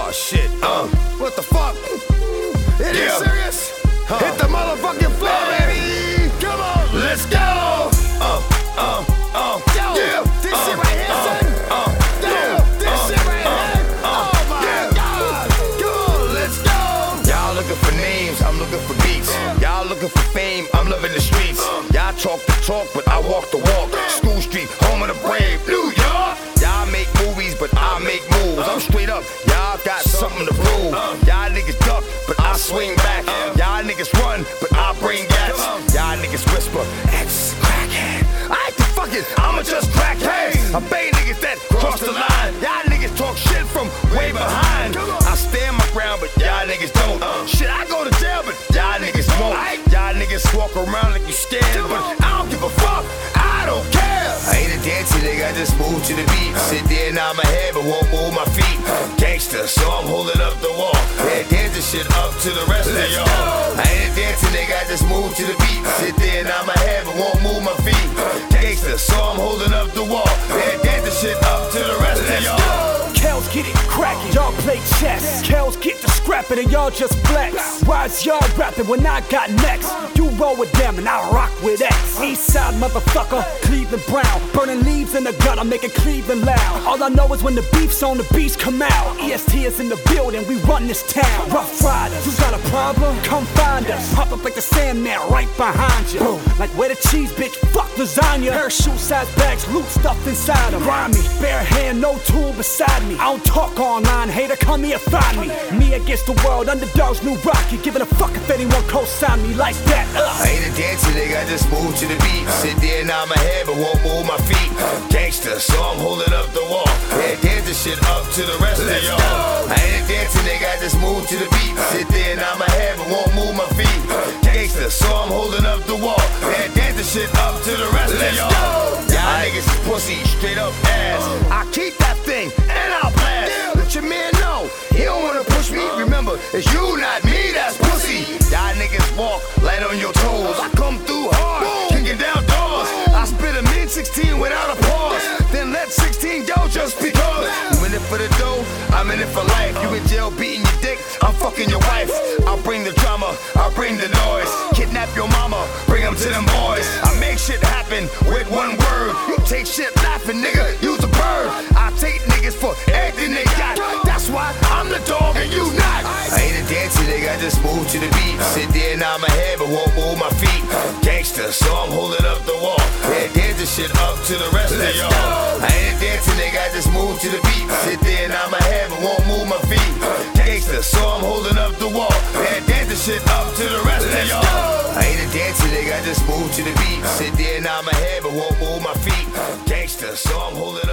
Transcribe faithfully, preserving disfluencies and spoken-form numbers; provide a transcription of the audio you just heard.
Oh shit, uh, what the fuck? It yeah. is serious? Huh. Hit the motherfucking floor, baby! Come on! Let's go! Uh, uh, uh, Yo, yeah, this uh, shit right here, uh, son! Uh, Yo, yeah, this uh, shit right uh, here! Uh, oh my yeah. God! Come on, let's go! Y'all looking for names, I'm looking for beats. Y'all looking for fame, I'm living the streets. Y'all talk the talk, but I walk the walk. School Street, home of the brave, New York! Y'all make movies, but I make moves. I'm straight up, y'all got something to prove. Y'all niggas duck, but I swing back. Y'all niggas run, but I bring gas. Y'all niggas whisper, X crackhead. I ain't the fucking, I'ma just crackhead. I bait niggas that cross the line. Y'all niggas talk shit from way behind. I stand my ground, but y'all niggas don't. Shit, I go to jail, but y'all niggas won't. Y'all niggas walk around like you scared, but I don't give a fuck. I don't care. I ain't a dancer, nigga, I just move to the beat. Sit there, nod my head, but won't move my feet. Gangster, so I'm holding up the wall. Yeah, dancing shit up to the rest of y'all. I ain't a dancer, nigga, I just move to the beat. Sit there, nod my head, but won't move my feet. Gangster, so I'm holding up the wall. Yeah, dancing shit up to the rest of y'all. Kells get it crackin', y'all play chess. Kells get the scrappin' and y'all just flex. Why's y'all rapping when I got next? You roll with them and I rock with X. Eastside motherfucker, Cleveland Brown. Burning leaves in the gutter, making Cleveland loud. All I know is when the beef's on, the beats come out. E S T is in the building, we run this town. Rough Riders, you got a problem? Come find us. Pop up like the Sandman right behind you. Boom. Like where the cheese, bitch, fuck lasagna. Parachute size bags, loot stuff inside them. Grimy, bare hand, no tool beside me. I don't talk online, hater, come here, find me. Me against the world, underdogs, new Rocky. Giving a fuck if anyone co-sign me like that. Ugh. I ain't a dancer, nigga, I just move to the beat. Sit there, nod my head, but won't move my feet. Gangster, so I'm holding up the wall. Yeah, dancing shit up to the rest of y'all. I ain't a dancer, nigga, I just move to the beat. Sit there, nod my head, but won't move my feet. Gangster, so I'm holding up the wall. Yeah, dancing shit up to the rest of y'all. Y'all niggas is pussy, straight up ass. I keep that thing, and I'll blast. Let your man know, he don't wanna push me. Remember, it's you, not me, that's pussy. Y'all niggas walk light on your toes. I come through hard, kicking down doors. I spit a mid sixteen without a pause. Then let sixteen go just because. You in it for the dough, I'm in it for life. You in jail beating your dick, I'm fucking your wife. I'll bring the drama, I'll bring the noise. Kidnap your mama, bring them to them boys. I make shit happen with one word. You take shit laughing, nigga, use a bird. I take niggas for everything they got. That's why I'm the dog and you not. I ain't a dancer, nigga, I just move to the beat. Sit there, nod my head, but won't move my feet. Gangster, so I'm holding up the wall. Yeah, dancing shit up to the rest of y'all. I ain't a dancer, nigga, I just move to the beat. Sit there, nod my head, but won't move my feet. Gangster, so I'm holding up the wall. Yeah, dancing shit up to the rest of y'all. I ain't a dancer, nigga, I just move to the beat. Sit there, nod my head, but won't move my feet. Gangster, so I'm holding